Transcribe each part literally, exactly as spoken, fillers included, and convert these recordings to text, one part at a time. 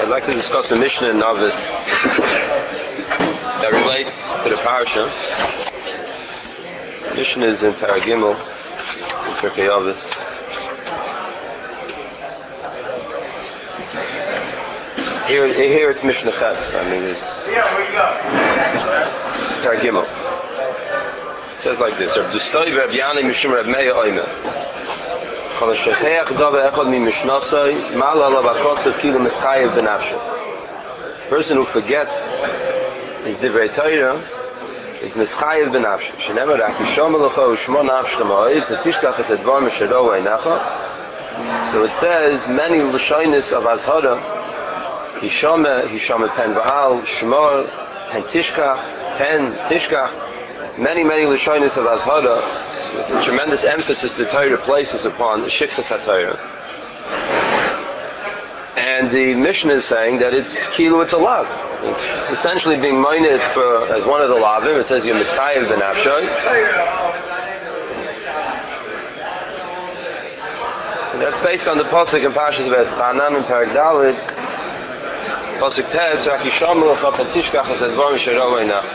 I'd like to discuss a Mishnah in Novice that relates to the Parsha. The Mishnah is in Paragimel, in Pirkei Avos. Here, here it's Mishnah Ches. I mean, it's Paragimel. It says like this: Reb Dustoi v'Reb Yanai mishum Reb Meir Oimer. Kol shecheach dava echad mi mishnasai mal alav akosav kilu mischayev benafshe. Person who forgets his divrei Torah is mischayev benafshe. Shenemar rak yishom alecha u'shmo nafshe ma'oid v'tishkach es edvar meshero einacha. So it says many lashonis of azhara: hishome, hishome pen va'al, shmor, pen tishkach, pen tishkach. Many, many lashonis of azhara, with a tremendous emphasis the Torah places upon the shikchas HaTorah. And the Mishnah is saying that it's kilu, it's a lav. It's essentially being mined for as one of the lavim. It says you're mischayev benafshay. And that's based on the pasuk in Parshas V'eschanan in Perek Daled. Pasuk Tes, rak yisham lecha petishkach es edvar misherov einach.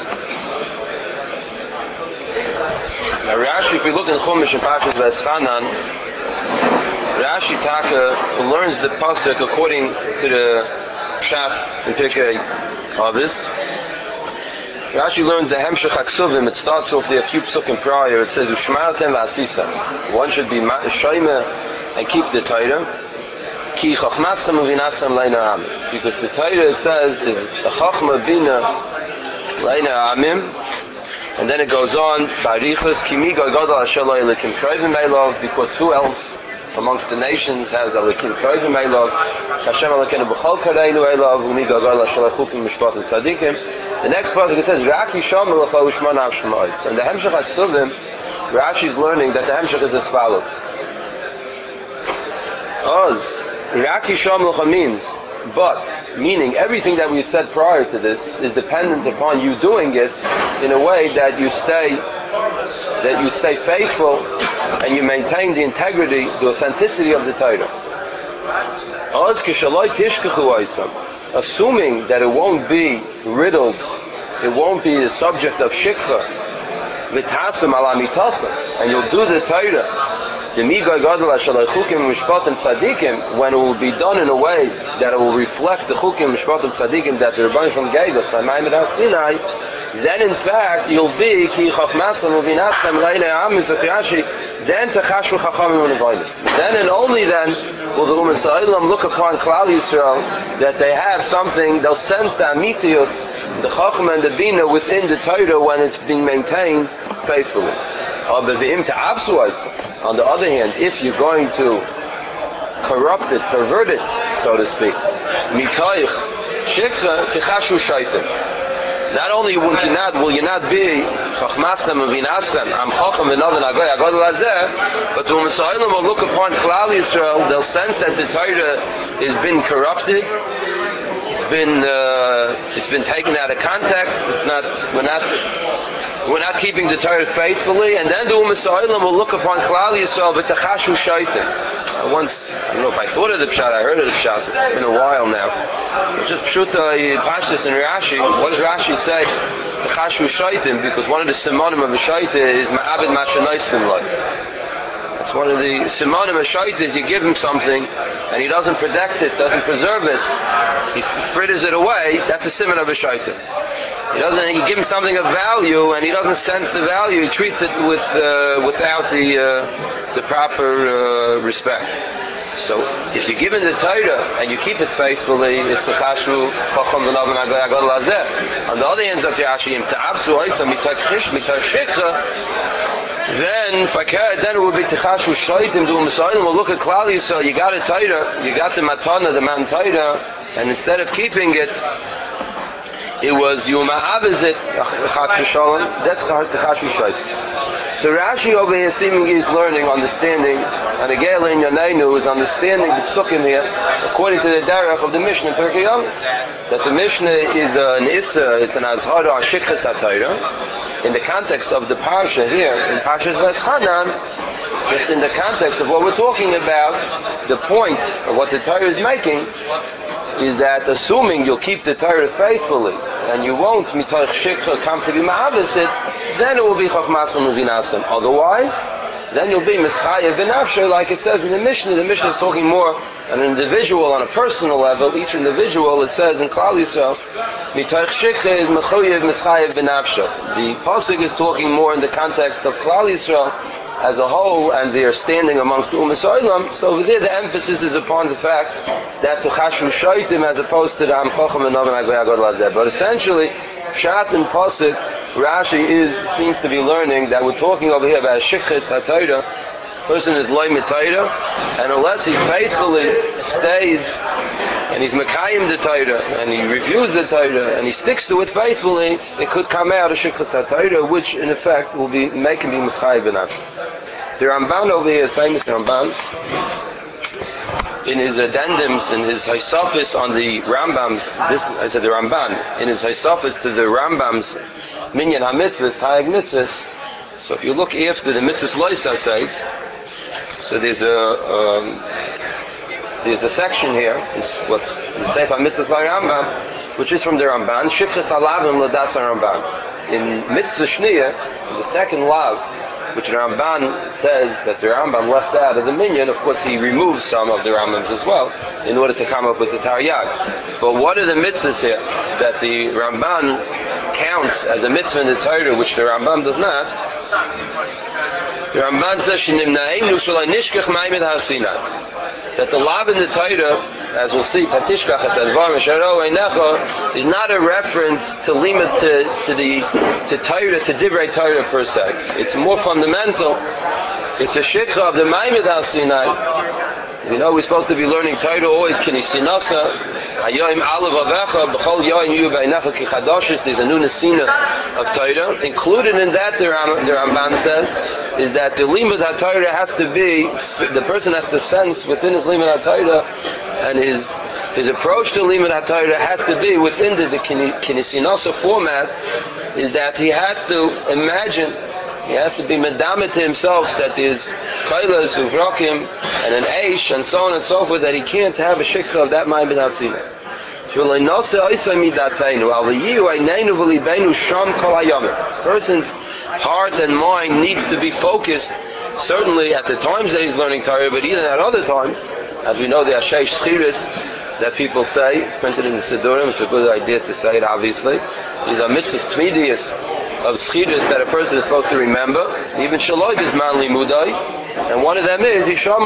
Now Rashi, if we look in Chumash and Parshas V'eschanan, Rashi Taka learns the pasuk according to the Pshat in Pirkei Avos. Rashi learns the Hemshech HaKsuvim. It starts off there a few psukim prior. It says Ushmartem v'asisa. One should be shoyme and keep the Torah. Ki chachmaschem uvinaschem leina amim. Because the Torah, it says, is a chachma bina leina amim. And then it goes on, Barichus, Kimi Gadol Asher Lo Elikim Kroivim Eilov, because who else amongst the nations has Elikim Kroivim Eilov? Hashem Elikenu B'chol Kareinu Eilov, Umi Gadol Asher Lechukim Mishpatim Tzadikim. The next passage it says, Rak Yisham Lecha Ushma Navshem Oitz. And the Hemshech HaKsuvim, Rashi is learning that the Hemshech is as follows. Oz, Rak Yisham Lecha means, but, meaning everything that we said prior to this is dependent upon you doing it in a way that you stay that you stay faithful and you maintain the integrity, the authenticity of the Torah. Assuming that it won't be riddled, it won't be the subject of shikha, and you'll do the Torah when it will be done in a way that it will reflect the chukim mishpatim tzadikim that the Rebbeinu Shalom gave us by Maimed HaSinai, then in fact you'll be ki chachmatzam uvinastem leina amis Rashi, then techashvu chachamim unevoinim. Then and only then will the Ummah Sa'olam look upon Klal Yisrael that they have something, they'll sense the amithius, the chacham and the bina within the Torah when it's being maintained faithfully. On the other hand, if you're going to corrupt it, pervert it, so to speak, not only will you not, will you not be but the Ummah Sa'olam will look upon Klal Yisrael, they'll sense that the Torah has been corrupted, it's been uh, it's been taken out of context, it's not, we're not We're not keeping the Torah faithfully, and then the Ummah Sa'olam will look upon Klal Yisrael v'tachashu shaitim. Once, I don't know if I thought of the pshat, I heard of the pshat. It's been a while now. It's just pshuta pashtus in Rashi. What does Rashi say? Tachashu shaitim, because one of the simonim of a shaita is ma'abed mashanaistim lai. That's one of the simonim of shaita is you give him something, and he doesn't protect it, doesn't preserve it. He fritters it away. That's a simon of a shaita. He doesn't. You give him something of value, and he doesn't sense the value. He treats it with uh, without the uh, the proper uh, respect. So, if you give him the Torah and you keep it faithfully, it's techashu chacham v'nav v'nagay agad lazeh. On the other hand, Rashi im ta'avsu oisa mitak chish mitak shikha. Then, then it will be techashu shaitim. The Ummah Sa'olam will look at Klal Yisrael. You got a Torah, you got the matana, the man Torah, and instead of keeping it, it was Yuma Avizit, Chas V'Shalom, that's the Chas V'Shayt. So Rashi over here seemingly is learning, understanding, and again in Yaneinu is understanding the psukim here, according to the derech of the Mishnah in Pirkei Avos, that the Mishnah is an Issa, it's an Azhara, a Shikchas HaTorah, in the context of the Parsha here, in Parshas V'eschanan, just in the context of what we're talking about, the point of what the Torah is making, is that assuming you'll keep the Torah faithfully and you won't mitoch shikha come to be ma'avisit, then it will be chachmasan uvinasan. Otherwise, then you'll be mischayev v'nafshay, like it says in the Mishnah. The Mishnah is talking more on an individual, on a personal level. Each individual, it says in Klal Yisrael, mitoch shikha is mechuyev mischayev v'nafshay. The pasuk is talking more in the context of Klal Yisrael as a whole, and they are standing amongst the Umas Olam. So over there, the emphasis is upon the fact that to chashvu shaitim as opposed to the am chacham and navan agvei agod lazeh. But essentially, Shat and pasuk, Rashi is seems to be learning that we're talking over here about shichas haTorah. Person is loy mitayra, and unless he faithfully stays and he's mekayim the Torah and he reviews the Torah and he sticks to it faithfully, it could come out of shichas haTorah, which in effect will be making him mischayev b'nafshay. The Ramban over here, famous Ramban, in his addendums, in his Haisafis on the Rambam's, this I said the Ramban, in his Haisafis to the Rambam's Minyan HaMitzvahs, Tayag Mitzvahs. So if you look after the Mitzvahs Loisa says, so there's a um, there's a section here, is what's the Sefer Mitzvahs by Rambam, which is from the Ramban, Shikras Alavim Ladas Rambam. In Mitzvah Shniya, the second lav, which the Ramban says that the Rambam left out of the minyan. Of course, he removes some of the Rambams as well in order to come up with the Taryag. But what are the mitzvahs here that the Ramban counts as a mitzvah in the Torah, which the Rambam does not? The Ramban says, that the lav in the Torah, as we'll see, is not a reference to limit to, to the to Torah, to divrei Torah per se. It's more fundamental. It's a shikha of the Maimed Har Sinai. You know, we're supposed to be learning Torah always. Kinisinasa, Hayoim Alav Avecha, B'chol Yoim Yu Beinecha Ki Chadoshes. There's a new nesina of Torah. Included in that, the, Ram, the Ramban says, is that the limud HaTorah has to be, the person has to sense within his limud HaTorah, and his his approach to limud HaTorah has to be within the, the Kinisinasa format, is that he has to imagine, he has to be medameh to himself that there's kailas, uvrakim, and an eish, and so on and so forth, that he can't have a shikha of that mind without seeing it. This person's heart and mind needs to be focused, certainly at the times that he's learning Torah, but even at other times, as we know the Ashesh Schiris that people say, it's printed in the Sidurim, it's a good idea to say it obviously. These are mitzvahs tmidius of Schiris that a person is supposed to remember, even Shaloi Bizman Limudai, and one of them is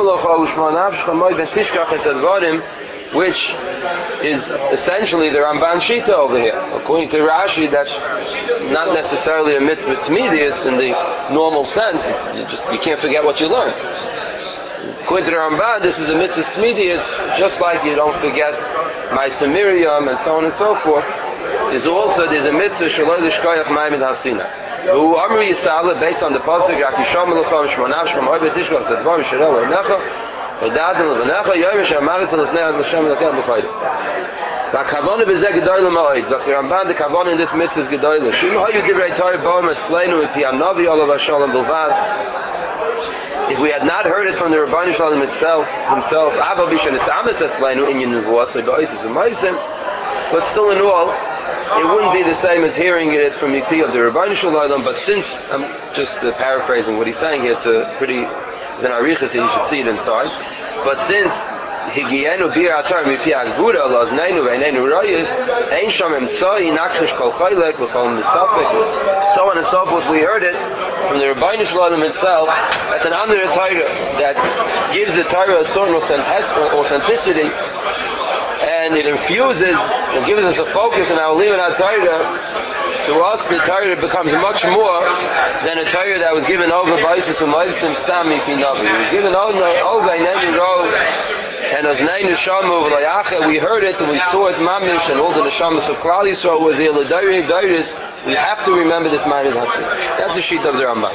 which is essentially the Ramban Shita over here. According to Rashi, that's not necessarily a mitzvah tmidius in the normal sense. It's, you just you can't forget what you learn. According to the Ramban, this is a mitzvah tmidius, just like you don't forget Ma'aseh Miriam and so on and so forth. There's also there's a mitzvah Shaloi L'Shkoyach Maimed Har Sinai. Who Amri Yisrael based on the pasuk Rakisham L'Chom Shmonav Shmom Oy Betishkach Tzedvam Shirel Einecha V'Dadim L'Vnecha Yom Yishem Amaret L'Fnei L'Shem L'Keh B'Chayim. The Kavana B'Zeh Gedoyle Ma'od. The Ramban, the Kavana in this mitzvah is Gedoyle. Shim Hayu Divrei Torah Ba'om Etzleinu V'Pi Hanavi Olav HaShalom B'Lvad. If we had not heard it from the Rebbeinu Shalom itself, himself, Ava Bishan Esames Etzleinu Inyan Nevuos Ba'Oisis V'Maisim, but still in all, it wouldn't be the same as hearing it from the P of the Rebbeinu Shalom. But since I'm just uh, paraphrasing what he's saying here, it's a pretty, it's an arichas, you should see it inside. But since Higienu Bir Atar Mipi Agvura Laznenu Veinenu Rayis Ein Sham Emtsai Nakrish Kol Chaylek V'Kol Misafek, so on and so forth, we heard it from the Rebbeinu Shalom itself. That's an under Torah that gives the Torah a certain authenticity, and it infuses, it gives us a focus in our limud HaTorah. To us, the Torah becomes much more than a Torah that was given over by Isis Umayvsim Stam Mipi Navi. It was given over in any row, and as Nei Neshamu V'Layacha, we heard it and we saw it mamish, and all the Neshamas of Klal Yisrael were there. L'Dayri Dayris, we have to remember this Ma'arid Hasid. That's the sheet of the Rambam.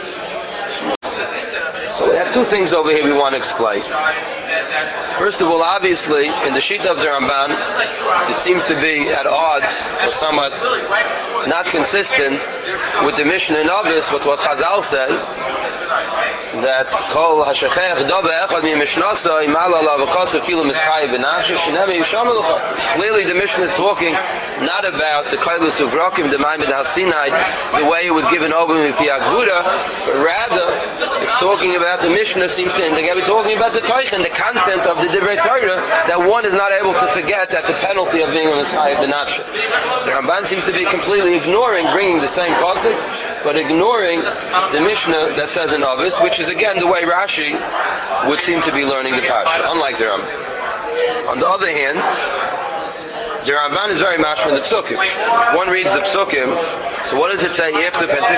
So we have two things over here we want to explain. First of all, obviously, in the sheet of the Ramban, it seems to be at odds, or somewhat not consistent, with the Mishnah in August, with what Chazal say, that Kol Hashachech Dove Echad Mi Mishnasa Imala Lavakasa Filu Mischai Benafshe Shinemi Yishamalacha. Clearly the Mishnah is talking not about the Kailus of Rakim, the Maimed HaSinai, the way it was given over in Piagvuda, but rather it's talking about the Mishnah seems to indicate we're talking about the Teichen, the content of the Divrei Torah, that one is not able to forget at the penalty of being a Mischai Benafshe. The Ramban seems to be completely ignoring bringing the same pasuk, but ignoring the Mishnah that says in Avis, which is again the way Rashi would seem to be learning the Pasha, unlike the Rambam. On the other hand, the Ramban is very mashma in the Psukim. One reads the Psukim, so what does it say? It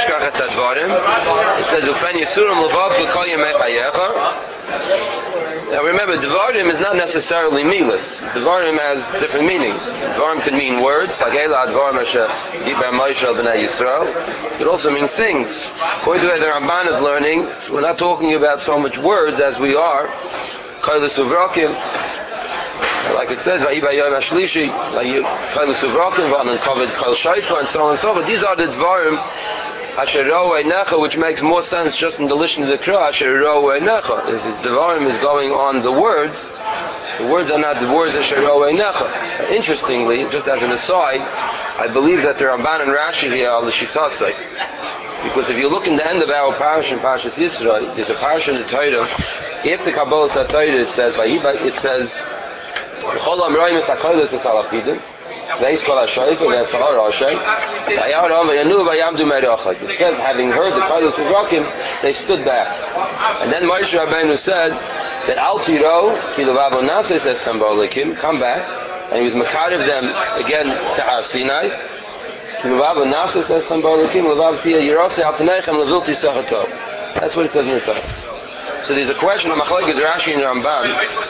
says, Ufen Yisurim Levav B'Kol Yemei Chayecha. Now remember, Devarim is not necessarily meatless. Devarim has different meanings. Devarim could mean words, like Eila Devarim Asher Yibam Moshe B'nai Yisrael. It could also mean things. According to what the Ramban is learning, we're not talking about so much words as we are Kailus Uvrakim. Like it says, Vayiba Yom Ashlishi, Kailus Uvrakim, V'anuncovered Kal Shaifa, and so on and so forth. These are the Devarim Asher Ro'ei Necha, which makes more sense just in the listen of the Krah, Asher Ro'ei Necha. If his Devarim is going on the words, the words are not the words Asher Ro'ei Necha. Interestingly, just as an aside, I believe that the Ramban and Rashi here are the Shiftasai. Because if you look in the end of our parish in Parashas Yisro, there's a parish in the Torah, after Kabbalah Torah it says, it says, Chol Amroim es HaKolos es Halapidim, Veis Kol HaShoif, Veis Sahar HaShoif, Vayaram Vayanu Vayamdu Merachad. It says, having heard the Kolos of Rakim, they stood back. And then Moshe Rabbeinu said that Al Tiro, Ki Levavo Nases es Chambolikim, come back, and he was Makarev them again to Har Sinai. Ki Levavo Nases es Chambolikim, Levav Tia Yerose Al Pneichem Levilti Sachato. That's what it says in the Torah. So there's a question of Machlokes Rashi and Ramban.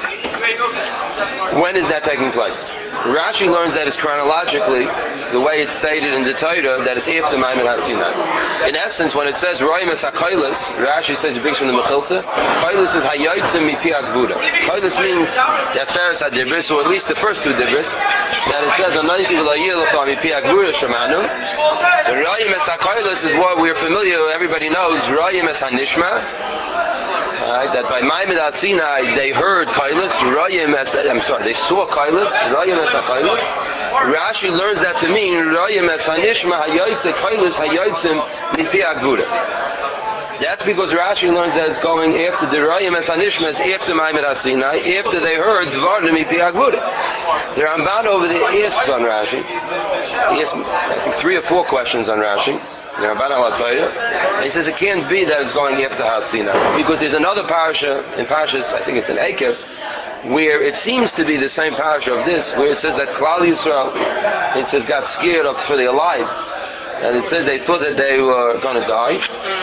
When is that taking place? Rashi learns that it's chronologically the way it's stated in the Torah that it's after Maimed HaSinai. In essence, when it says Roim es HaKolos, Rashi says it brings from the Mechilta. Kolos is Hayotzim Mipi HaGvuda. Kolos means that Seres HaDibris, or at least the first two Dibris, that it says Anointi V'Layir L'cha Mipi HaGvuda Shemanu. So Roim es HaKolos is what we're familiar with. Everybody knows Roim es HaNishma. Right, that by Maimed HaSinai they heard Kolos, Royim as I'm sorry, they saw Kolos, Royim as HaKolos. Rashi learns that to mean Royim as HaNishma Hayotzim Kolos Hayotzim Mipi HaGvuda. That's because Rashi learns that it's going after the Royim as HaNishma is after Maimed HaSinai, after they heard Dvarim Mipi HaGvuda. The Ramban over there asks on Rashi, he asks, I think three or four questions on Rashi. And he says it can't be that it's going after Har Sinai, because there's another parasha in Parashas, I think it's in Ekev, where it seems to be the same parasha of this, where it says that Klal Yisrael, it says got scared of for their lives, and it says they thought that they were going to die.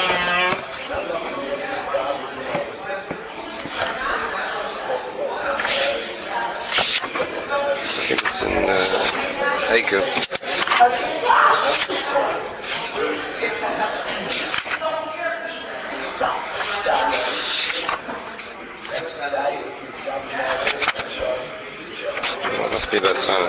I think it's in uh, Ekev. Well, it must be Bas Chana.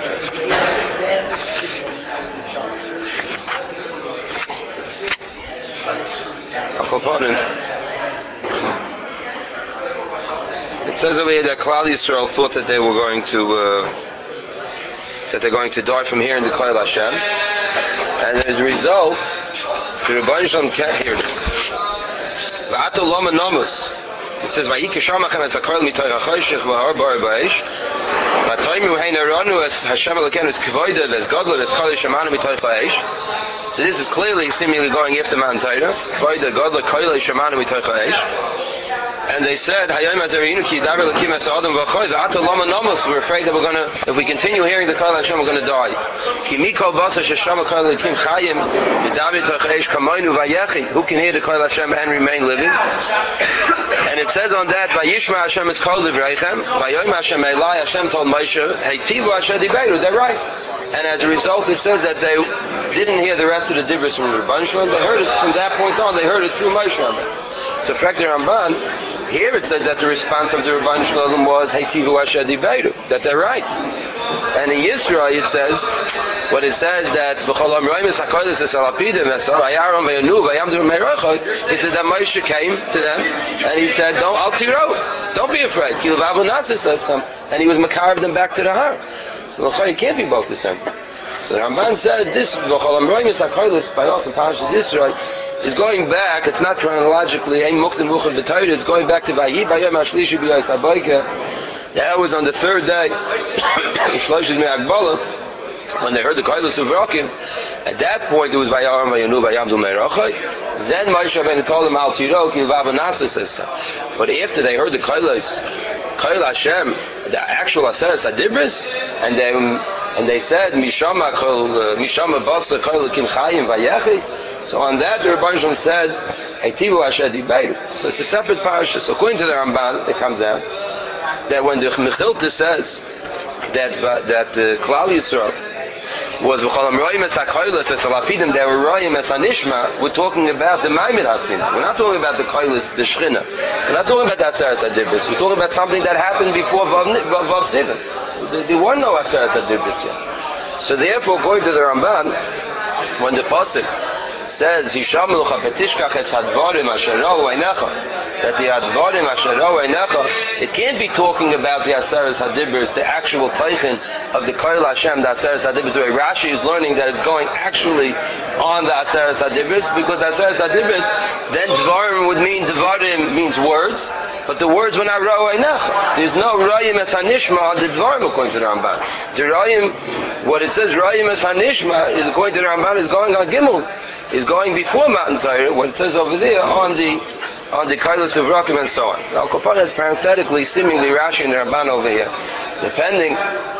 It says over here that Klal Yisrael thought that they were going to uh, that they're going to die from hearing the Koil Hashem, and as a result, the Rebbeinu Shalom can't hear this. V'ato loma nomus. It says, "Vayike shamachem es hakoil mitoich hachoshech v'har bar ba'esh." V'atoimu hein aronu es Hashem Elokeinu es kvoida v'es godlo v'es kol yishamanu mitoich ha'esh. So this is clearly seemingly going after Mount Torah. Kvoida godlo kol yishamanu mitoich ha'esh. And they said, Hayom azarinu ki daber lakim es adam v'choy v'ato loma nomus. We're afraid that we're going to, if we continue hearing the Kol Hashem, we're going to die. Ki mikol basa sheshama kol lakim chayim v'daber toch eish kamoinu v'yechi. Who can hear the Kol Hashem and remain living? And it says on that, Vayishma Hashem is kol livreichem. Vayom Hashem Eli. Hashem told Moshe, Hey tivu Hashem diberu. They're right. And as a result, it says that they didn't hear the rest of the dibros from the Rebbeinu Shalom. They heard it from that point on. They heard it through Moshe Rabbeinu. So, Frek the Ramban, Here it says that the response of the Rebbeinu Shalom was Heitivu Asher Dibeiru, that they're right. And in Yisro it says, when it says that V'chol Amroimus HaKodesh Esalapidim Esor Ayaron V'yanu V'yamdu Meirachot, it says that Moshe came to them and he said, don't Al Tiro, don't be afraid. Kil Vavu Nasa says them, and he was makarv them back to the Har. So the it can't be both the same. So the Ramban said this V'chol Amroimus HaKodesh by us in Parashas Yisro is going back. It's not chronologically. Ein Muktim Muchad B'Torah. It's going back to Vayi Bayom Hashlishi B'Yos Habayka. That was on the third day, when they heard the Koilus of Rokim. At that point, it was Vayaram Vayanu Vayamdu Meirachai. Then Moshe Rabbeinu told them, Al Tiro Ki Vavanasa says. But after they heard the Koilus, Koil Hashem, the actual Aseres Hadibris, and they and they said Mishama Kol Mishama Basa Koil Kim Chayim Vayechi. So on that, the Rebbeinu Shalom said, Heitivu Asher Dibeiru. So it's a separate parasha. So according to the Ramban, it comes out that when the Mechilta says that that uh, Klal Yisrael was V'cholam Royim Es HaKoilus Es HaLapidim, they were Royim Es HaNishma, we're talking about the Maimed Hasina. We're not talking about the Koilus, the Shechina. We're not talking about the Aseres HaDibris. We're talking about something that happened before Vav, Vav, Vav Sivan. There, there were no Aseres HaDibris yet. So therefore, according to the Ramban, when the Pasuk says Hishamlucha Petishkach Es Hadvarim Asher Ra'u Einecha, that the Hadvarim Asher Ra'u Einecha, it can't be talking about the Aseres Hadibros, the actual Teichen of the Koil Hashem, the Aseres Hadibros. The way Rashi is learning that it's going actually on the Aseres Hadibros, because Aseres Hadibros, then Dvarim would mean Dvarim means words, but the words were not Ra'u Einecha. There's no Ra'im Es HaNishma on the Dvarim according to the Ramban. The Ra'im, what it says Ra'im Es HaNishma is according to the Ramban is going on Gimel, is going before Matan Torah, what it says over there on the on the Koilus of Rokim and so on. Now, Kopana is parenthetically, seemingly Rashi and the Ramban over here, depending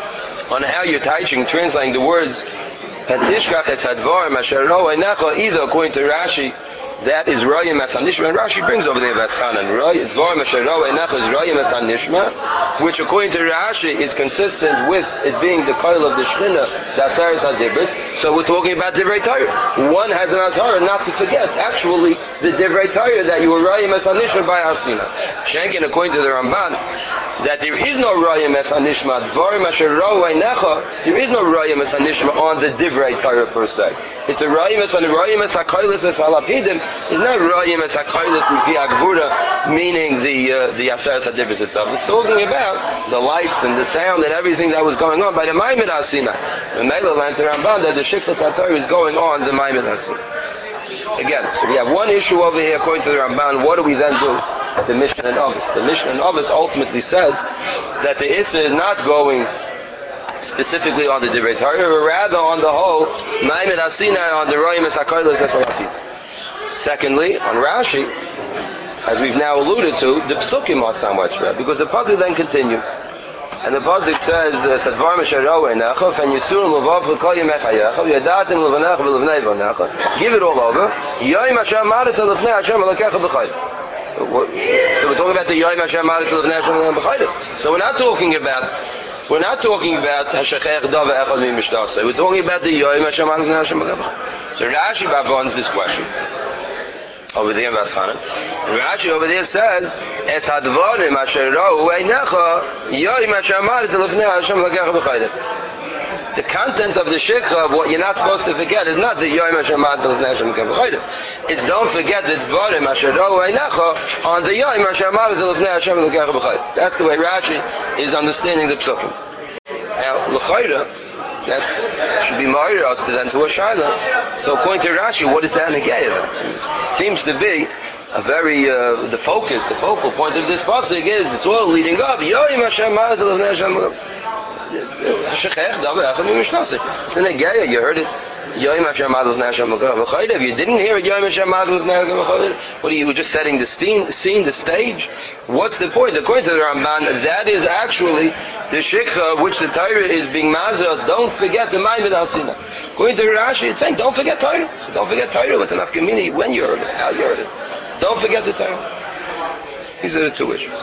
on how you're teaching, translating the words Petishkach Es Hadvarim Asher Ra'u Einecha, either according to Rashi, that is Royim Es HaNishma, and Rashi brings over there Veschanan. Dvarim Asher Ra'u Einecha is Royim Es HaNishma, which according to Rashi is consistent with it being the Koil of the Shechina, the Aseres HaDibros. So we're talking about Divrei Torah. One has an Azhar not to forget, actually, the Divrei Torah that you were Royim Es HaNishma by Hasina. Shenkin, according to the Ramban, that there is no Royim Es HaNishma, Dvarim Asher Ra'u Einecha, there is no Royim Es HaNishma on the Divrei Torah per se. It's a Royim Es HaKoilus Es HaLapidim. It's not Royim Es HaKoilus Mipi Agvura, meaning the uh, the Aseres HaDibros itself. It's talking about the lights and the sound and everything that was going on by the Maimed Hasina. The Mela learned to Ramban that the Shiklas HaTorah is going on the Maimed Hasina. Again, so we have one issue over here according to the Ramban. What do we then do at the Mishnah and Ovis? The Mishnah and Ovis ultimately says that the Issa is not going specifically on the Divrei Torah, but rather on the whole Maimed Hasina, on the Royim Es HaKoilus Es HaLapidim. Secondly, on Rashi, as we've now alluded to, the Psukim are somewhat shred, because the Pasuk then continues. And the Pasuk says, Sadvar Mesharau Einecha, Fen Yisurim Levav Chakol Yemechayecha, V'yadatim Levanecha V'levnei Vanecha, give it all over, Yoim Hashem Marita Lefnei Hashem Elakecha B'chayim. So we're talking about the Yoim Hashem Marita Lefnei Hashem Elakecha B'chayim. So we're not talking about We're not talking about Hashachech Dava Echad Mi Mishnasa. We're talking about the Yoim Hashem Marita Lefnei Hashem Elakecha B'chayim. So Rashi bavons this question over there in Vaschanan. And Rashi over there says, Es hadvarim asher ra'u einecha yoim asher marita lefnei Hashem lakecha b'chayim. The content of the shikha of what you're not supposed to forget is not the yoim asher marita lefnei Hashem lakecha b'chayim. It's don't forget the dvarim asher ra'u einecha on the yoim asher marita lefnei Hashem lakecha b'chayim. That's the way Rashi is understanding the psukim. Now, l'chayra, that should be married us to then to a shaila. So according to Rashi, what is that negaya then? Seems to be a very uh, the focus, the focal point of this pasuk is it's all leading up. Yoim Hashem Ma'adel Hashem. It's a negaya. You heard it. Yoim Hashem Ma'adel Hashem. If you didn't hear it, Yoim Hashem Ma'adel Hashem. What are you just setting the scene, scene, the stage? What's the point? According to the Ramban, that is actually the shikha which the Torah is being mazas. Don't forget the Maimed Hasina. According to Rashi, it's saying don't forget Torah. Don't forget Torah. What's enough community when you heard it, how you heard it. Don't forget the Torah. These are the two issues.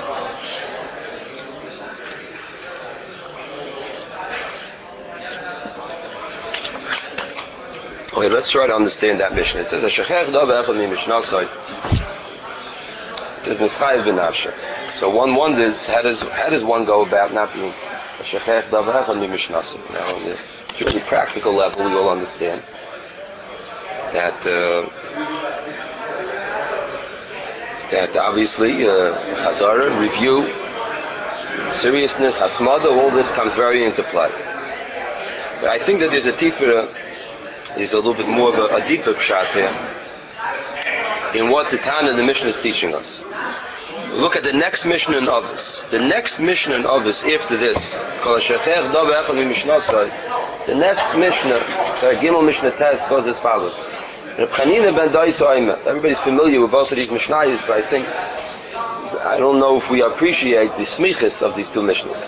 Okay, let's try to understand that mission. It says, it's a is Mischayev B'nafshe. So one wonders, how does how does one go about not being a Shechech Davar Echad Mishnasa? Now, on the purely practical level, we all understand that uh, that obviously uh, Chazara, review, seriousness, Hasmada, all this comes very into play. But I think that there's a tifra, there's a little bit more of a, a deeper pshat here in what the Tana, the Mishnah, is teaching us. Look at the next Mishnah in Avos. The next Mishnah in Avos after this, the next Mishnah, the Gimel Mishnah test, goes as follows. Everybody's familiar with both of these Mishnayos, but I think I don't know if we appreciate the smichas of these two Mishnahs.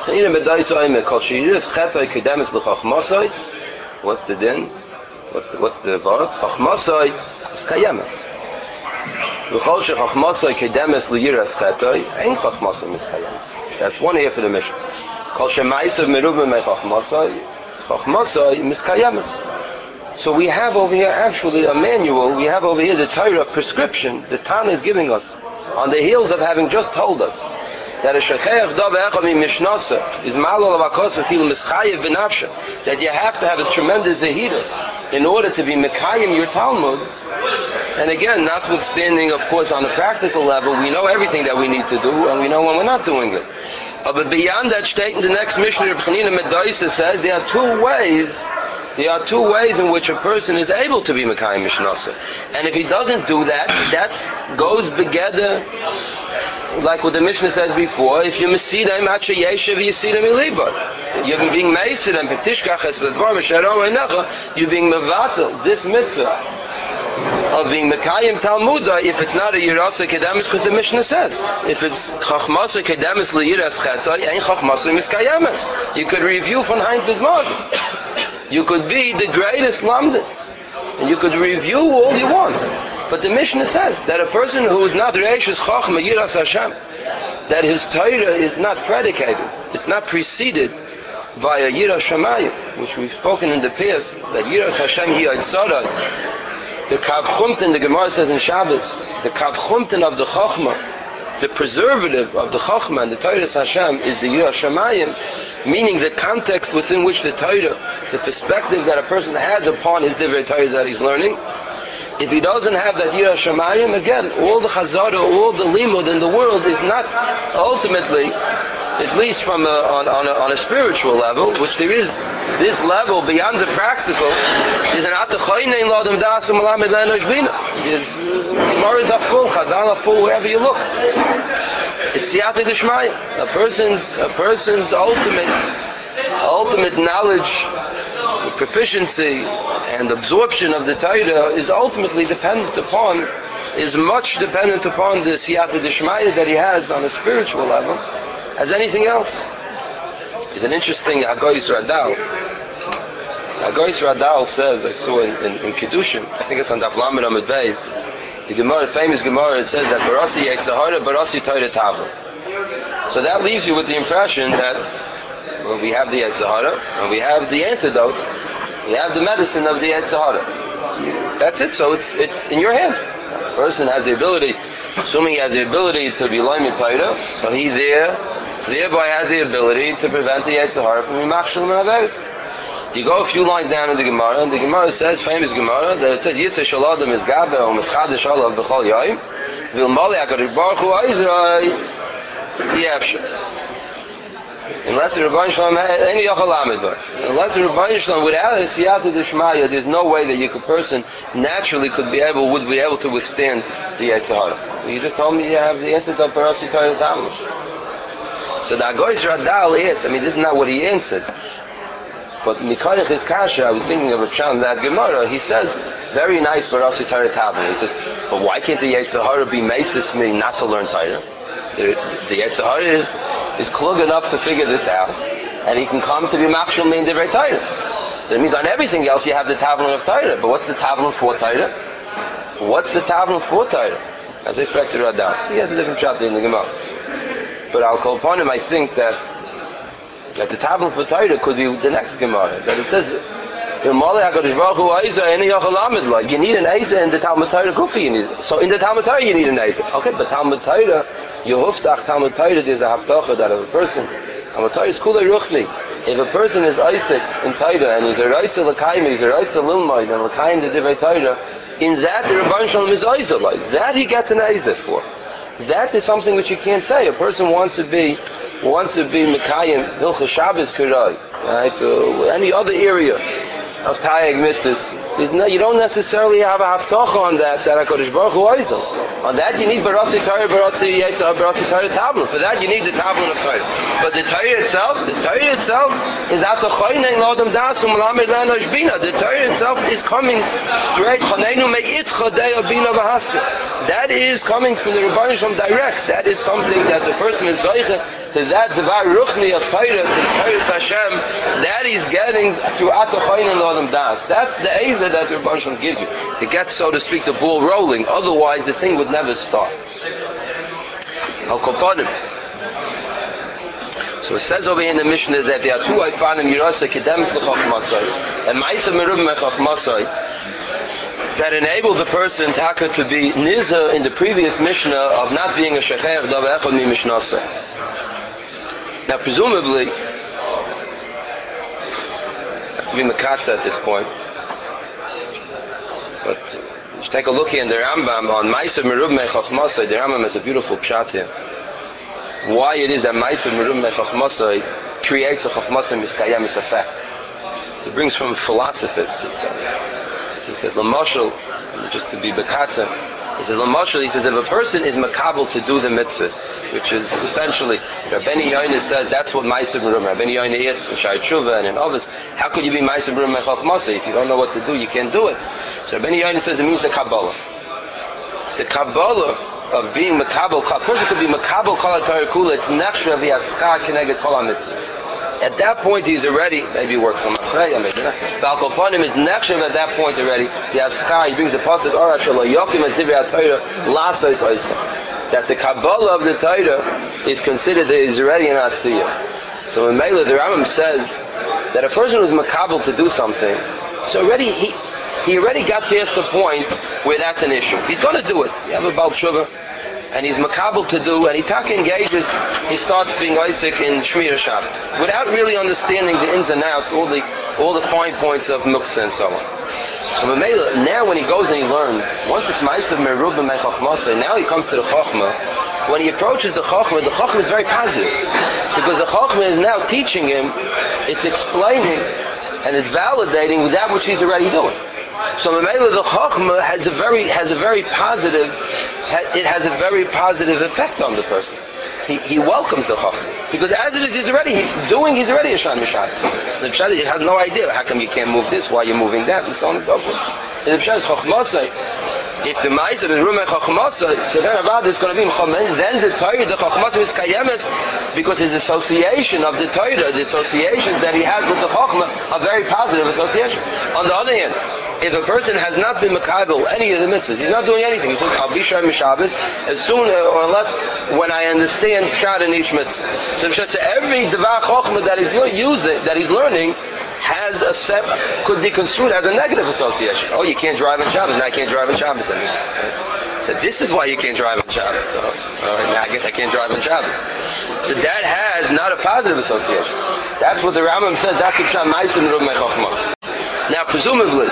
What's the din? What's the, what's the word? Chachmasai is kayemes. That's one half of the Mishnah. So we have over here actually a manual, we have over here the Torah prescription the Tana is giving us on the heels of having just told us that a Shechech Dav Echad Mi Mishnasa is Malol Avakosa Fil Mischayev B'nafshe, that you have to have a tremendous Zahidus in order to be Mekayim your Talmud. And again, notwithstanding, of course, on a practical level, we know everything that we need to do, and we know when we're not doing it. Uh, but beyond that statement, the next Mishnah of Chanina Medaisa says there are two ways There are two ways in which a person is able to be Mekayim Mishnasa. And if he doesn't do that, that goes together, like what the Mishnah says before, if you Mesidem Acha Yeshev Yesidem Iliba. You're being Meisidem, Petishkach Esadvar, Mesharom Einacha, you're being Mevatel, this mitzvah of being Mekayim Talmuda, if it's not a Yirasa Kedemis, because the Mishnah says, if it's Chachmasa Kedemis Liyiras Chetay, ain't Chachmasa Miskayemis. You could review von Hein Bismarck. You could be the greatest Lamdan, and you could review all you want. But the Mishnah says that a person who is not Reishis Chachma Yiras Hashem, that his Torah is not predicated, it's not preceded by a Yiras Shamayim, which we've spoken in the past, that Yiras Hashem hi Yitzara, the Kav Chumtin, the Gemara says in Shabbos, the Kav Chumtin of the Chachma, the preservative of the Chachma and the Torah Hashem is the Yiras Shamayim, meaning the context within which the Torah, the perspective that a person has upon his Divrei Torah that he's learning. If he doesn't have that Yiras Shamayim, again, all the Chazara, all the Limud in the world is not ultimately, at least from a, on, on, a, on a spiritual level, which there is this level beyond the practical, is an Atachoynein Lodem Dasum Malamed Lenosh Bina. There's Gemaras are full, Chazal are full wherever you look. It's Siyata D'Shmaya. A person's a person's ultimate ultimate knowledge, proficiency, and absorption of the Torah is ultimately dependent upon, is much dependent upon the Siyata D'Shmaya that he has on a spiritual level as anything else. It's an interesting Hagoyis Radal. Hagoyis Radal says, I saw in, in, in Kiddushin, I think it's on Daf Lamed Amud Beis, the Gemara, famous Gemara, it says that Barasi Yetzahara, Barasi Torah Tavla. So that leaves you with the impression that when we have the Yetzahara, when we have the antidote, we have the medicine of the Yetzahara. That's it. So it's it's in your hands. The person has the ability, assuming he has the ability to be Loimid Torah, so he there, thereby has the ability to prevent the Yetzahara from Yimachshel Menaveris. You go a few lines down in the Gemara, and the Gemara says, famous Gemara, that it says, Yitzeh Shalodam is Gabe, or Mischadish Olav B'chol Yoim, Vil Mali HaKadosh Baruch Hu Oizroi, Yevshe. Unless the Rebbeinu Shalom, any Yochel Lamed Bar. Unless the Rebbeinu Shalom, without a Siyata D'Shmaya, there's no way that you, a person naturally could be able, would be able to withstand the Yetzirah. You just told me you have the antidote Barasi Torah Tavla. So the Hagoyis Radal is, I mean, this is not what he answered. But Mikoyach his kasha, I was thinking of a pshat in that Gemara, he says, very nice for us to Torah Tavla. He says, but why can't the Yetzirah be mesis me not to learn Torah? The, the Yetzirah is, is klug enough to figure this out, and he can come to be machshel me in Divrei Torah. So it means on everything else you have the Tavlin of Torah, but what's the Tavlin for Torah? What's the Tavlin for Torah? As I fracted Radal. So he has a different pshat in the Gemara. But I'll call upon him, I think that that the Tavlin for Torah could be the next Gemara. That it says, You need an Eiza in the Talmud Torah Kufi. You need so in the Talmud Torah you need an Eiza. Okay, but Talmud Torah, Yehuftach Talmud Torah, there's a haftacha that if a person, Talmud Torah is kulei ruchni. If a person is Isaac in Torah and he's a Reitzel L'Kaim, he's a Reitzel Lilmaid and L'Kaim the Divrei Torah, in that the Rebbeinu Shalom is Eiza like that he gets an Eiza for. That is something which you can't say. A person wants to be wants to be Mekayim Hilchos Shabbos Kurai, right? Or any other area of Tayeg Mitzvahs. No, you don't necessarily have a haftacha on that, that HaKadosh Baruch Hu Oizel. On that you need Barasi Torah, Barasi Yetzah, Barasi Torah Tablin. For that you need the Tablin of Torah. But the Torah itself, the Torah itself is Ata Choynein L'Adam Das U'Melamed L'Enosh Bina. The Torah itself is coming straight, Choneinu Me'itcha Deya Bina V'Haska. That is coming from the Rebbeinu Shalom direct. That is something that the person is Zoiche to that Devar Ruchni of Torah, to the Torah Hashem, that he's getting through Ata Choynein L'Adam Das. That's the Eiz that the Rebbeinu Shalom gives you to get, so to speak, the ball rolling. Otherwise, the thing would never start. Al Kopanim. So it says over here in the Mishnah that there are two Aifanim Yerasa Kedemis L'Chachmasai and Ma'isa Merub Mechachmasai that enable the person taka to be Nizah in the previous Mishnah of not being a Shechech Dav Echad Mi Mishnasai. Now, presumably, I have to be Mekatza at this point. But uh, take a look here in the Rambam on Ma'aser Merub Mechachmasai. The Rambam has a beautiful pshat here. Why it is that Ma'aser Merub Mechachmasai creates a Chachmasai Miskayemis effect. He brings from philosophers, he says. He says, Lamashal, just to be Bekatza, he says, Lamashal, he says, if a person is makabel to do the mitzvahs, which is essentially, Rabbeinu Yoina says, that's what Ma'aser Merub, Rabbeinu Yoina is, in Shai Tshuva and in others, how could you be Ma'aser Merub Mechachmasai? If you don't know what to do, you can't do it. So Rabbeinu Yoina says, it means the Kabbalah. The Kabbalah of being makabel, a person could be makabel kol HaTorah Kula, it's nechsha v'yaschar keneged kol HaMitzvahs. At that point, he's already, maybe he works from Afreya, maybe not. But Al Kopanim is nechshav at that point already. The Aschar, he brings the pasuk Ora Shelo Yokim as Divrei HaTorah Lasos Oisa. That the Kabbalah of the Torah is considered that he's already an Asiyah. So in Mela, the Rambam says that a person who's makabel to do something, so already he he already got past the point where that's an issue. He's going to do it. You have a Baal Tshuva, and he's makabel to do, and he taka engages, he starts being Isaac in Shmir Shabbos, without really understanding the ins and outs, all the all the fine points of Muktzah and so on. So Mamela, now when he goes and he learns, once it's Ma'aser Merub Mechachmasai, now he comes to the Chochmah. When he approaches the Chochmah, the Chochmah is very positive, because the Chochmah is now teaching him, it's explaining, and it's validating that which he's already doing. So Mamela, the Chochmah has a very has a very positive, it has a very positive effect on the person. He, he welcomes the Chochmah. Because as it is, he's already he's doing, he's already a Shan Mishabes. The Pshat, he has no idea, how come you can't move this while you're moving that, and so on and so forth. And the Pshat is Chochmasai. If the Ma'aser is Rumei Chochmasai, so then about it's going to be Chochmasai, then the Torah, the Chochmasai is Kayemes, because his association of the Torah, the associations that he has with the Chochmah, are very positive associations. On the other hand, if a person has not been makabel any of the mitzvahs, he's not doing anything. He says, I'll be Shem Shabbos as soon or unless when I understand Pshat in each mitzvah. So every Devar Chochmah that he's using, that he's learning, has a set, could be construed as a negative association. Oh, you can't drive in Shabbos. Now I can't drive in Shabbos anymore. So this is why you can't drive in Shabbos. So, all right, now I guess I can't drive in Shabbos. So that has not a positive association. That's what the Rambam says. That's the Pshat Ma'aser Merub Mechachmasai. Now, presumably,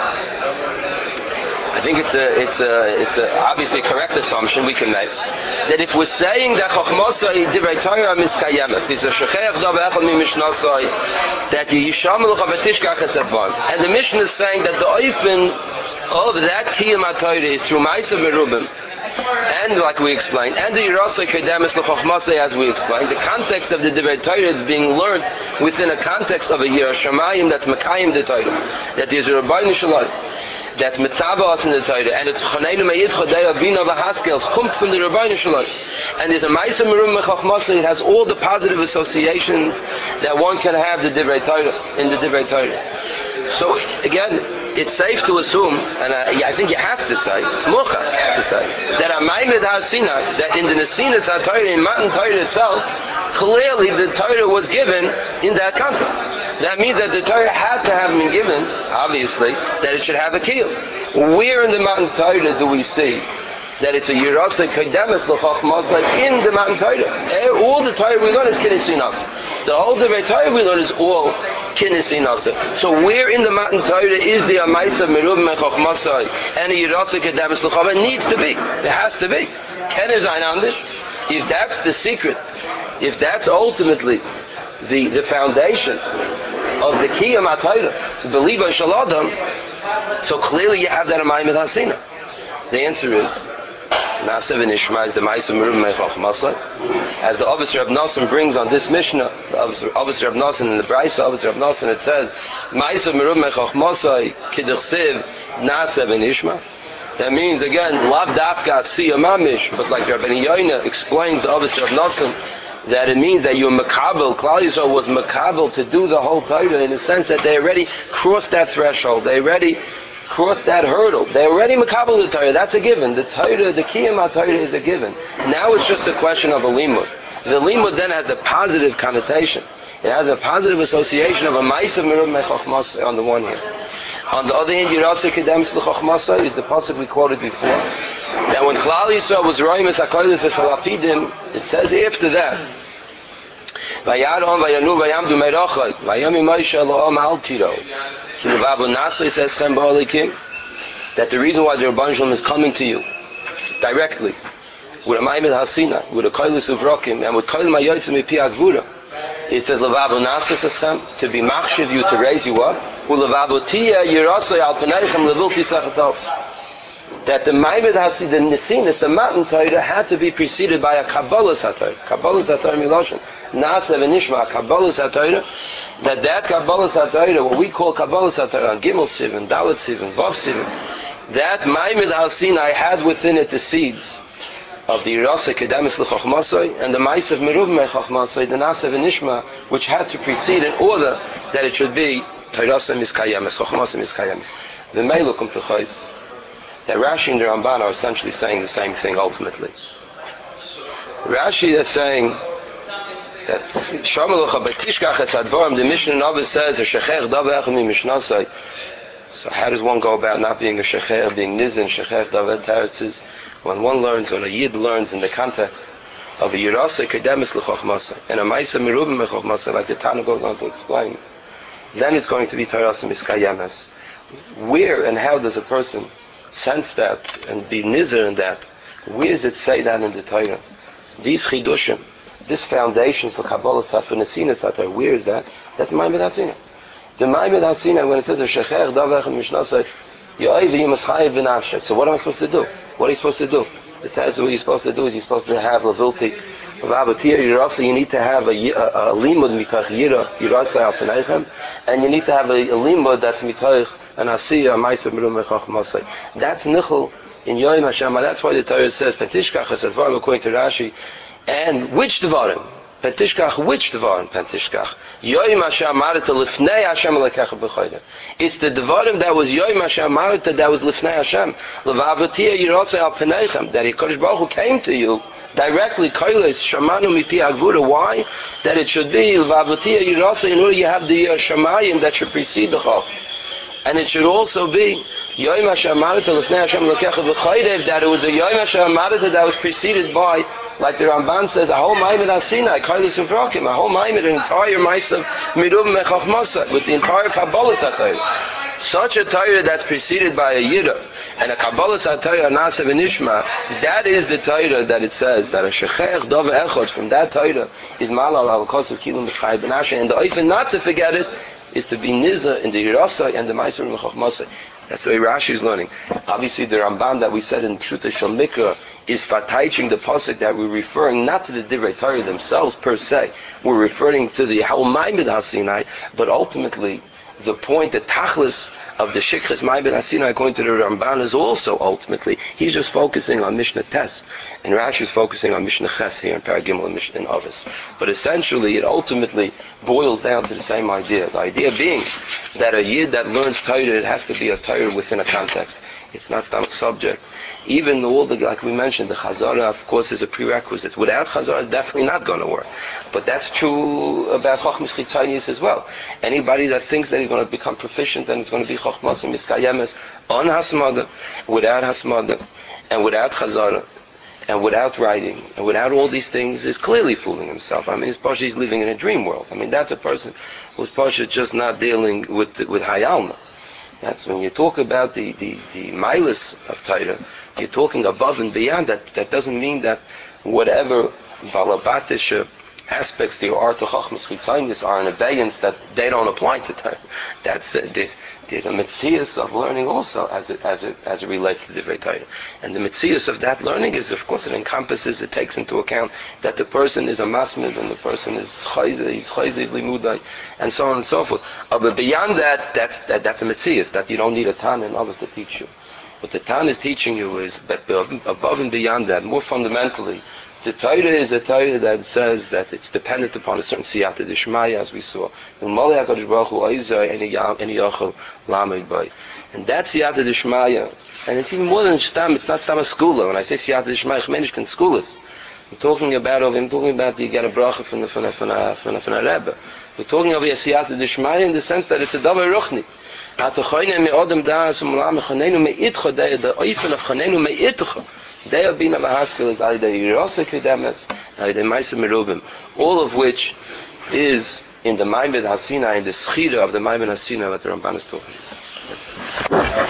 I think it's a, it's a, it's a obviously correct assumption we can make that if we're saying that Chochmasai Divrei Torah Miskayemes, this is a Shechech Dav Echad Mi Mishnasai, that you Yisham L'cha V'Tishkach Esavan, and the Mishnah is saying that the oifen of that Kiyam HaTorah is through Ma'aser Merubim, and like we explained, and the Yerasa Kedemis L'Chochmasai, as we explained, the context of the Divrei Torah is being learnt within a context of a Yirah Shamayim that's Makayim the Torah, that there's a Rabbeinu Shalom, that's Mitzvah in the Torah, and it's Choneinu Me'itcha Deya Bina V'Haskel, comes from the Rabbeinu Shalom, and there's a Ma'aser Merub Mechachmasai. It has all the positive associations that one can have the Divrei Torah in the Divrei Torah. So again, it's safe to assume, and I, I think you have to say, it's mucha to say, that Amaymed HaSinai, that in the Nesinas HaTorah, in Matan Torah itself, clearly the Torah was given in that context. That means that the Torah had to have been given, obviously, that it should have a kiyum. Where in the Matan Torah do we see that it's a Yerasa Kodemis L'Chochmasai in the Matan Torah? All the Torah we learn is Kinesi Nasa. The whole Divrei Torah we learn is all Kinesi Nasa. So where in the Matan Torah is the Amaisa Merub Mechochmasai and a Yerasa Kodemis L'Chochmasai? It needs to be. It has to be. Ken is ein anders. If that's the secret, if that's ultimately the, the foundation of the Kiyam HaTorah, the believer Shaladam, so clearly you have that in Ma'amid Hasina. The answer is Nasa v'nishma is the Ma'aseh Merub Mechochmasai. As the Officer Reb Nosson brings on this Mishnah, the Officer Reb Nosson in the Braisa, Officer Reb Nosson, it says Ma'aseh Merub Mechochmasai kidechsev Nasa v'nishma. That means again, lav dafka siya mamish, but like Rabbi Yoina explains the Officer Reb Nosson, that it means that you're makabel. Klal Yisrael was makabel to do the whole Torah in the sense that they already crossed that threshold. They already crossed that hurdle. They already makabel the Torah. That's a given. The Torah, the Kiyam HaTorah is a given. Now it's just a question of a limud. The limud then has a positive connotation. It has a positive association of a ma'aseh merub mechochmasai on the one hand. On the other hand, Yerasa Kodemis L'Chochmasai is the pasuk we quoted before. That when Klal Yisrael was roimes hakodesh v'salapidim, it says after that, Vayaron vayanu vayamdu meirachai vayami Moshe lo'am al tiro ki levavu nasei seschem ba'olikim, that the reason why the Rebbeinu Shalom is coming to you directly with a ma'amid hasina, with a koilus uvrokim, and with koil mayosim mipi agvura, it says levavu nasei seschem, to be machshiv you, to raise you up, ulevavu tia yirasei al peneichem levilti sechatov. That the Ma'amid Hasid, the Nisinus, the Matan Torah, had to be preceded by a Kabbalah's HaTorah. Kabbalah's HaTorah Miloshin. Nasa v'nishma, Kabbalah's HaTorah. That that Kabbalah's HaTorah, what we call Kabbalah's HaTorah, on Gimel Sivan, Dalet Sivan, Vav Sivan, that Ma'amid Hasinai had within it the seeds of the Yerasa Kodemis L'Chochmasai and the Ma'aseh Merub Mechochmasai, the Nasa v'nishma, which had to precede in order that it should be Torasa Miskayemes, Chochmasai Miskayemes. V'meilu kum t'chais. That Rashi and the Ramban are essentially saying the same thing ultimately. Rashi is saying that Shamalach Batishkach es Advarim, the Mishnah Nava says a Shechech Davech mi Mishnasai. So how does one go about not being a Shechech, being Nizin, Shechech Davech Teretz is when one learns, when a Yid learns in the context of a Yerasa Kodemis L'Chochmasai and a Ma'aseh Merub Mechochmasai, like the Tana goes on to explain, then it's going to be Torasa Miskayemes. Where and how does a person sense that and be nizer in that? Where does it say that in the Torah? These chidushim, this foundation for Kabbalah Sat, for Nesina Satar, where is that? That's Ma'amid Hasina. The Ma'amid Hasina, when it says a Shechech Davech Mishnasai, Yo'ev Yimaschayev V'nafshek. So what am I supposed to do? What are you supposed to do? The test what you're supposed to do is you're supposed to have a vilti of Avatir Yerasa. You need to have a, a, a limud mitach Yira Yerasa al Peneichem, and you need to have a, a limud that's mitach and Asiya Ma'aseh Merub Mechochmasai. That's nichel in Yoim Hashem. That's why the Torah says Pentishkach es Advarim according to Rashi. And which Dvarim? Pentishkach, which Dvarim? Pentishkach. Yoim Hashem Marita Lifnei Hashem Lekecha B'Choyder. It's the Dvarim that was Yoim Hashem Marita that was Lifnei Hashem. Levavatia Yerasa al Peneichem. That Hakadosh Baruch Hu came to you directly. Koiles Shamanu Mipi Agvura. Why? That it should be Levavatia Yerasa in order you have the uh, Shamayim that should precede the Chok. And it should also be Yoim Hashem Marita Lefnei Hashem Lekecha V'Choydev, that it was a Yoim Hashem Marita that was preceded by, like the Ramban says, a whole Ma'amid Hasinai, Koilus Uvrokim, a whole Ma'amid, an entire Ma'aseh Merub Mechochmasai, with the entire Kabbalah Satayr. Such a Torah that's preceded by a Yira and a Kabbalah Satayr Nasa v'Nishma, that is the Torah that it says that a Shechech Dov Echad from that Torah is Malal al Kos of Kilum B'Schai B'Nashe, and the Oifen not to forget it is to be Nizah in the Yerasa and the Ma'aseh Merub Mechochmasai. That's the way Rashi is learning. Obviously, the Ramban that we said in Pshuta Shel Mikra is fataiching the pasuk that we're referring not to the Divrei Torah themselves per se. We're referring to the whole Ma'amid Hasinai, but ultimately the point, the tachlis of the Shikras Ma'amid Hasinai, according to the Ramban, is also ultimately, he's just focusing on Mishnah Tes, and Rashi is focusing on Mishnah Ches here in Paragimel and Mishnah Avis. But essentially, it ultimately boils down to the same idea. The idea being that a Yid that learns Torah, it has to be a Torah within a context. It's not stomach subject. Even all the, like we mentioned, the Chazara, of course, is a prerequisite. Without Chazara, it's definitely not going to work. But that's true about Chochmas Chitzonius as well. Anybody that thinks that he's going to become proficient and he's going to be Chochmas and Miskayemes on Hasmada, without Hasmada, and without Chazara, and without writing, and without all these things, is clearly fooling himself. I mean, his Pasha is living in a dream world. I mean, that's a person whose Pasha is just not dealing with with Hayalma. That's when you talk about the, the, the milas of Torah, you're talking above and beyond that. That doesn't mean that whatever balabatish aspects to your art of Chachmas Chitzonius are in abeyance, that they don't apply to Torah. That's uh, there's, there's a mitzias of learning also as it, as it, as it relates to Divrei Torah. And the mitzias of that learning is, of course, it encompasses, it takes into account that the person is a masmid and the person is chayze, he's chayze, he's limudai, and so on and so forth. Uh, but beyond that, that's that, that's a mitzias, that you don't need a Tan and others to teach you. What the Tan is teaching you is that above and beyond that, more fundamentally, the Torah is a Torah that says that it's dependent upon a certain siyata d'shmaya, as we saw. And that siyata d'shmaya, and it's even more than stam, it's not stam a skula. When I say siyata d'shmaya, chmenish can skulas. I'm talking about, I'm talking about you get a bracha from the from the from the from the, from the Rebbe. We're talking of a siyata d'shmaya in the sense that it's a davar ruchni. At the chayne me odem das um lam chanenu me itcha de the oifen of chanenu me itcha. They have been of a haskell is either Yerosek Kedemes, either Maisa Merubim, all of which is in the Maimed Hasina, in the Schira of the Maimed Hasina that the Ramban is talking about.